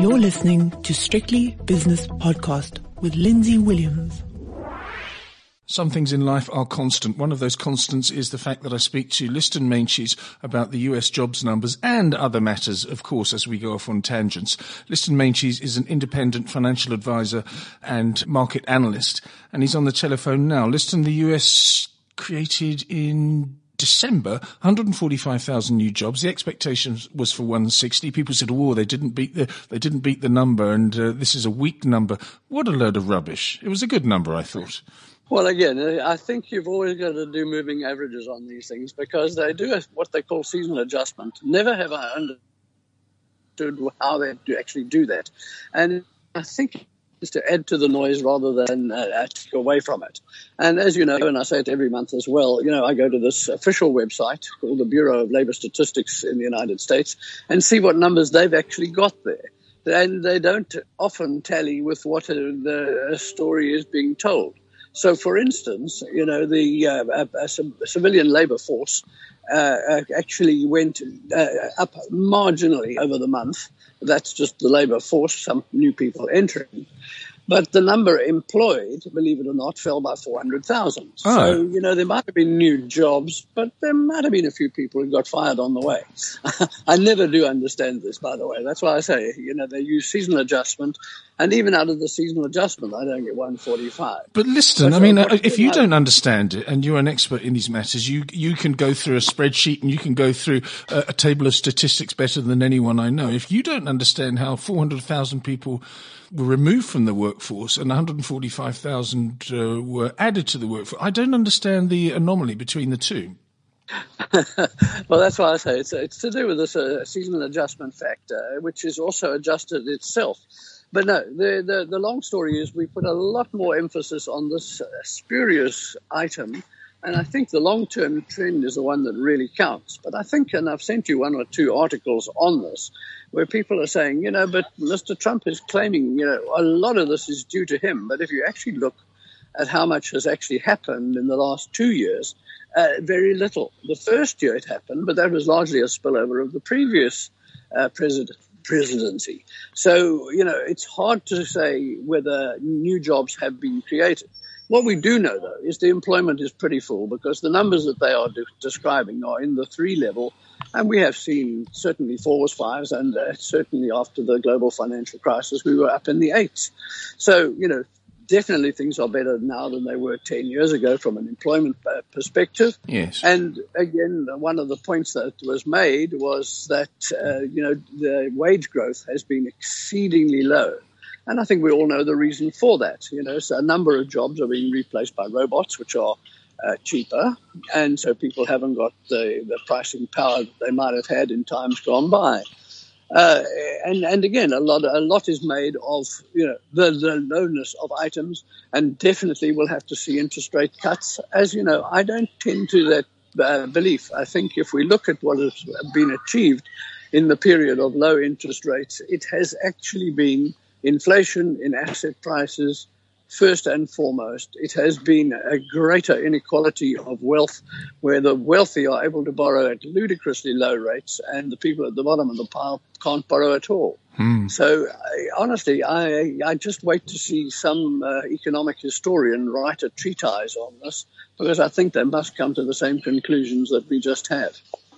You're listening to Strictly Business Podcast with Lindsay Williams. Some things in life are constant. One of those constants is the fact that I speak to Liston Meintjes about the US jobs numbers and other matters, of course, as we go off on tangents. Liston Meintjes is an independent financial advisor and market analyst, and he's on the telephone now. Liston, the US created in December, 145,000 new jobs. The expectation was for 160. People said, "Oh, they didn't beat the number, and this is a weak number." What a load of rubbish! It was a good number, I thought. Well, again, I think you've always got to do moving averages on these things because they do what they call seasonal adjustment. Never have I understood how they actually do that, and I think is to add to the noise rather than take away from it. And as you know, and I say it every month as well, I go to this official website called the Bureau of Labor Statistics in the United States and see what numbers they've actually got there. And they don't often tally with what the story is being told. So, for instance, the civilian labor force actually went up marginally over the month. That's just the labor force, some new people entering. But the number employed, believe it or not, fell by 400,000. Oh. So, there might have been new jobs, but there might have been a few people who got fired on the way. I never do understand this, by the way. That's why I say, they use seasonal adjustment. And even out of the seasonal adjustment, I don't get 145. But listen, if you don't understand it and you're an expert in these matters, you can go through a spreadsheet and you can go through a table of statistics better than anyone I know. If you don't understand how 400,000 people were removed from the workforce and 145,000 were added to the workforce, I don't understand the anomaly between the two. Well, that's why I say it's to do with this seasonal adjustment factor, which is also adjusted itself. But no, the long story is we put a lot more emphasis on this spurious item, and I think the long-term trend is the one that really counts. But I think, and I've sent you one or two articles on this, where people are saying, but Mr. Trump is claiming, a lot of this is due to him. But if you actually look at how much has actually happened in the last 2 years, very little. The first year it happened, but that was largely a spillover of the previous presidency. So, it's hard to say whether new jobs have been created. What we do know, though, is the employment is pretty full because the numbers that they are describing are in the 3 level. And we have seen certainly 4s, 5s, and certainly after the global financial crisis, we were up in the 8s. So, definitely things are better now than they were 10 years ago from an employment perspective. Yes. And again, one of the points that was made was that, the wage growth has been exceedingly low. And I think we all know the reason for that. So a number of jobs are being replaced by robots, which are cheaper. And so people haven't got the pricing power that they might have had in times gone by. And again, a lot is made of, the lowness of items, and definitely we'll have to see interest rate cuts. As you know, I don't tend to that belief. I think if we look at what has been achieved in the period of low interest rates, it has actually been inflation in asset prices. First and foremost, it has been a greater inequality of wealth where the wealthy are able to borrow at ludicrously low rates and the people at the bottom of the pile can't borrow at all. So honestly, I just wait to see some economic historian write a treatise on this because I think they must come to the same conclusions that we just have.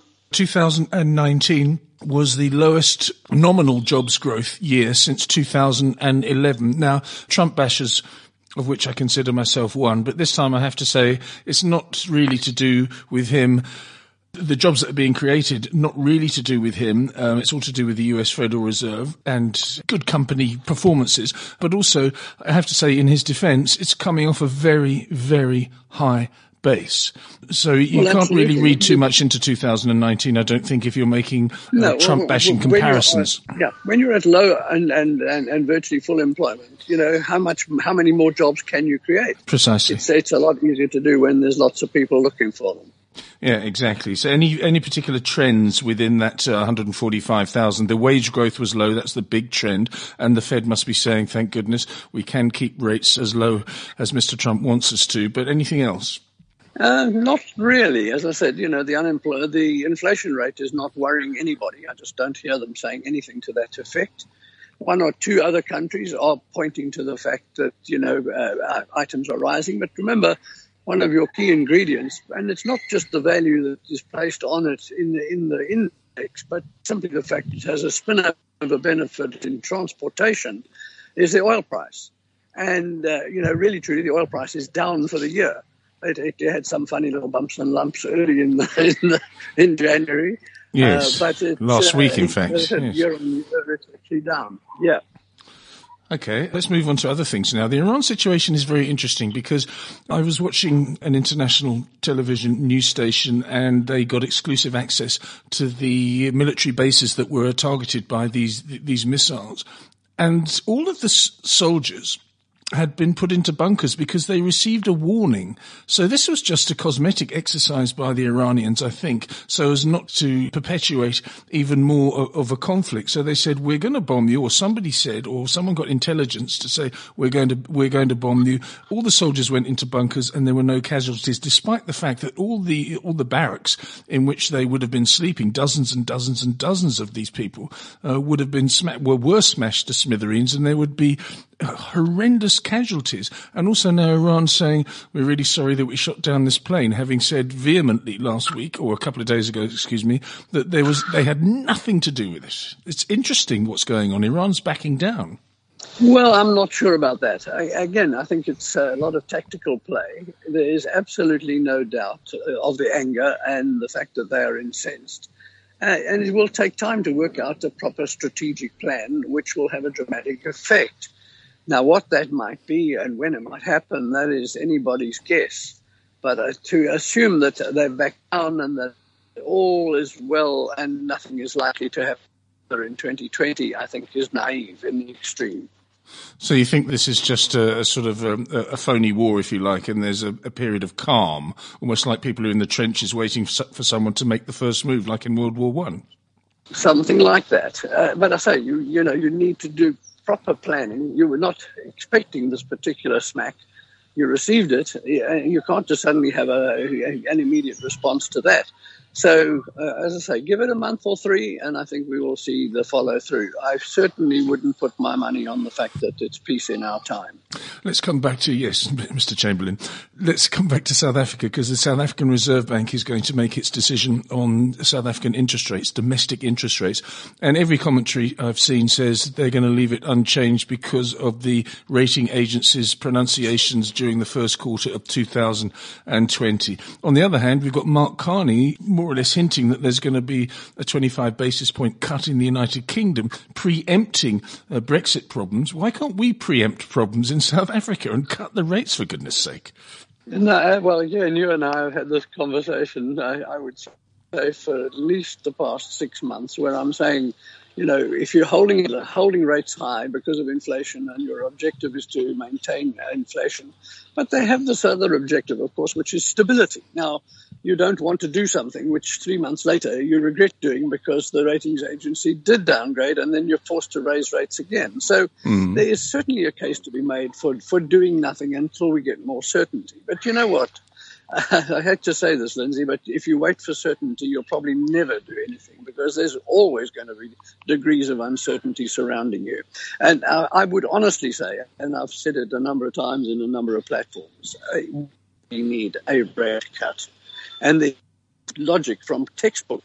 2019 was the lowest nominal jobs growth year since 2011. Now, Trump bashers, of which I consider myself one, but this time I have to say it's not really to do with him. The jobs that are being created, not really to do with him. It's all to do with the US Federal Reserve and good company performances. But also, I have to say, in his defense, it's coming off a very, very high base. So you can't really read too much into 2019, I don't think, if you're making Trump-bashing comparisons. When you're at low and virtually full employment, how many more jobs can you create? Precisely. It's a lot easier to do when there's lots of people looking for them. Yeah, exactly. So any particular trends within that 145,000? The wage growth was low. That's the big trend. And the Fed must be saying, thank goodness, we can keep rates as low as Mr. Trump wants us to. But anything else? Not really. As I said, the inflation rate is not worrying anybody. I just don't hear them saying anything to that effect. One or two other countries are pointing to the fact that, items are rising. But remember, one of your key ingredients, and it's not just the value that is placed on it in the index, but simply the fact it has a spin-over benefit in transportation, is the oil price. And, really, truly, the oil price is down for the year. It had some funny little bumps and lumps early in January. Yes, but last week, in fact. Yes. Year on year, it's actually down. Yeah. Okay, let's move on to other things now. The Iran situation is very interesting because I was watching an international television news station and they got exclusive access to the military bases that were targeted by these missiles. And all of the soldiers had been put into bunkers because they received a warning. So this was just a cosmetic exercise by the Iranians, I think, so as not to perpetuate even more of a conflict. So they said, we're going to bomb you, or somebody said, or someone got intelligence to say, we're going to bomb you. All the soldiers went into bunkers and there were no casualties, despite the fact that all the barracks in which they would have been sleeping, dozens and dozens and dozens of these people, would have been were smashed to smithereens, and there would be horrendous casualties. And also now Iran saying, we're really sorry that we shot down this plane, having said vehemently last week, or a couple of days ago, that they had nothing to do with it. It's interesting what's going on. Iran's backing down. Well, I'm not sure about that. I think it's a lot of tactical play. There is absolutely no doubt of the anger and the fact that they are incensed. And it will take time to work out a proper strategic plan, which will have a dramatic effect. Now, what that might be and when it might happen, that is anybody's guess. But to assume that they're back down and that all is well and nothing is likely to happen in 2020, I think is naive in the extreme. So you think this is just a sort of a phony war, if you like, and there's a period of calm, almost like people are in the trenches waiting for someone to make the first move, like in World War I? Something like that. But I say, you need to do proper planning. You were not expecting this particular smack. You received it. You can't just suddenly have an immediate response to that. So, as I say, give it a month or three, and I think we will see the follow through. I certainly wouldn't put my money on the fact that it's peace in our time. Let's come back to, yes, Mr. Chamberlain. Let's come back to South Africa, because the South African Reserve Bank is going to make its decision on South African interest rates, domestic interest rates. And every commentary I've seen says they're going to leave it unchanged because of the rating agency's pronunciations during the first quarter of 2020. On the other hand, we've got Mark Carney more or less hinting that there's going to be a 25 basis point cut in the United Kingdom, preempting Brexit problems. Why can't we preempt problems in South Africa and cut the rates, for goodness sake? No, well, again, you and I have had this conversation, I would say, for at least the past 6 months, where I'm saying, if you're holding rates high because of inflation and your objective is to maintain inflation, but they have this other objective, of course, which is stability. Now, you don't want to do something which 3 months later you regret doing because the ratings agency did downgrade and then you're forced to raise rates again. So there is certainly a case to be made for doing nothing until we get more certainty. But you know what? I hate to say this, Lindsay, but if you wait for certainty, you'll probably never do anything because there's always going to be degrees of uncertainty surrounding you. And I would honestly say, and I've said it a number of times in a number of platforms, we need a rate cut. And the logic from textbook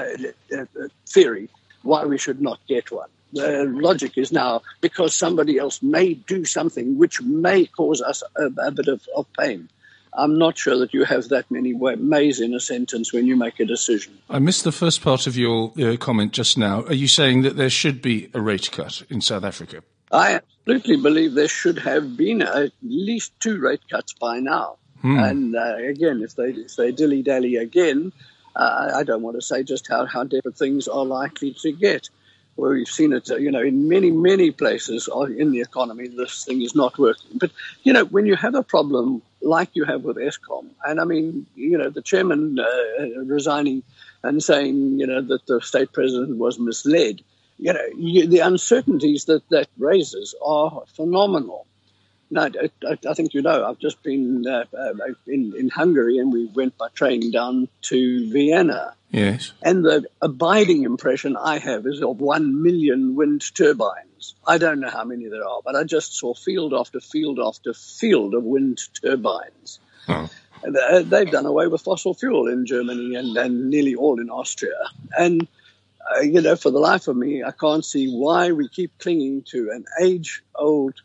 theory, why we should not get one. The logic is now because somebody else may do something which may cause us a bit of pain. I'm not sure that you have that many mays in a sentence when you make a decision. I missed the first part of your comment just now. Are you saying that there should be a rate cut in South Africa? I absolutely believe there should have been at least 2 rate cuts by now. And again, if they dilly-dally again, I don't want to say just how different things are likely to get. Where we've seen it, in many, many places in the economy, this thing is not working. But, when you have a problem like you have with Eskom, and I mean, the chairman resigning and saying, that the state president was misled, the uncertainties that raises are phenomenal. No, I think you know. I've just been in Hungary, and we went by train down to Vienna. Yes. And the abiding impression I have is of 1 million wind turbines. I don't know how many there are, but I just saw field after field after field of wind turbines. Oh. They've done away with fossil fuel in Germany and nearly all in Austria. And, for the life of me, I can't see why we keep clinging to an age-old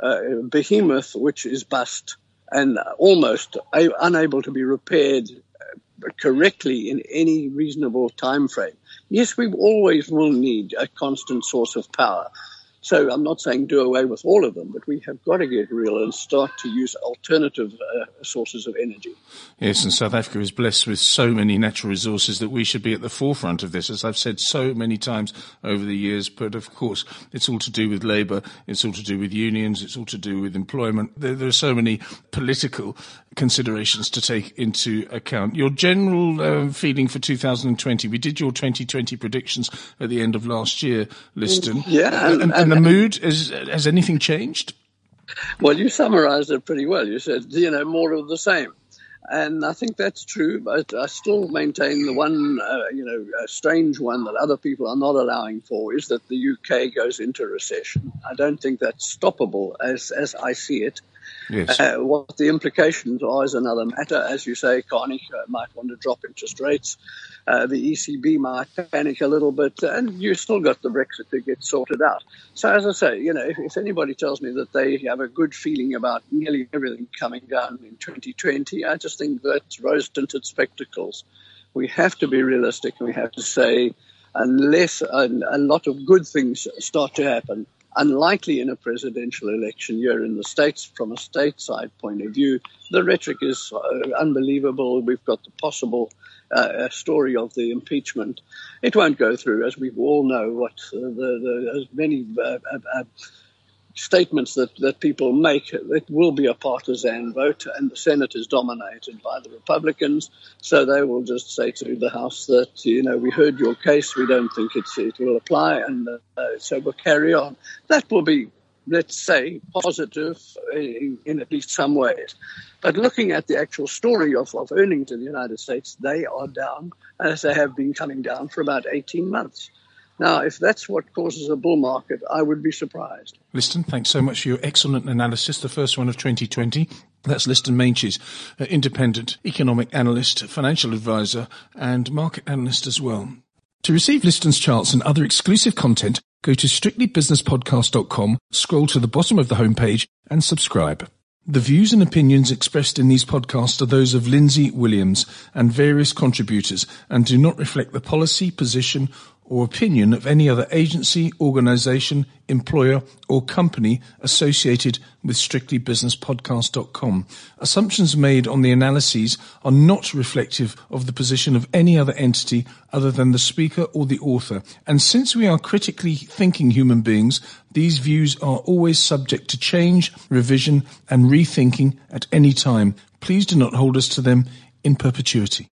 behemoth which is bust and almost unable to be repaired correctly in any reasonable time frame. Yes, we always will need a constant source of power. So I'm not saying do away with all of them, but we have got to get real and start to use alternative sources of energy. Yes, and South Africa is blessed with so many natural resources that we should be at the forefront of this, as I've said so many times over the years. But of course, it's all to do with labour, it's all to do with unions, it's all to do with employment. There are so many political considerations to take into account. Your general feeling for 2020, we did your 2020 predictions at the end of last year, Liston. Yeah. And the mood, has anything changed? Well, you summarised it pretty well. You said, more of the same. And I think that's true, but I still maintain the one, a strange one that other people are not allowing for is that the UK goes into recession. I don't think that's stoppable as I see it. Yes. What the implications are is another matter. As you say, Carney might want to drop interest rates. The ECB might panic a little bit, and you still got the Brexit to get sorted out. So as I say, if anybody tells me that they have a good feeling about nearly everything coming down in 2020, I just think that's rose-tinted spectacles. We have to be realistic, and we have to say, unless a lot of good things start to happen, unlikely in a presidential election year in the States, from a stateside point of view, the rhetoric is unbelievable. We've got the possible story of the impeachment. It won't go through, as we all know, what as many statements that people make. It will be a partisan vote, and the Senate is dominated by the Republicans, so they will just say to the House that, we heard your case, we don't think it will apply, and so we'll carry on. That will be, let's say, positive in at least some ways. But looking at the actual story of earnings in the United States, they are down, as they have been coming down for about 18 months. Now, if that's what causes a bull market, I would be surprised. Liston, thanks so much for your excellent analysis, the first one of 2020. That's Liston Meintjes, independent economic analyst, financial advisor, and market analyst as well. To receive Liston's charts and other exclusive content, go to strictlybusinesspodcast.com, scroll to the bottom of the homepage, and subscribe. The views and opinions expressed in these podcasts are those of Lindsay Williams and various contributors and do not reflect the policy, position, or opinion of any other agency, organisation, employer, or company associated with strictlybusinesspodcast.com. Assumptions made on the analyses are not reflective of the position of any other entity other than the speaker or the author. And since we are critically thinking human beings, these views are always subject to change, revision, and rethinking at any time. Please do not hold us to them in perpetuity.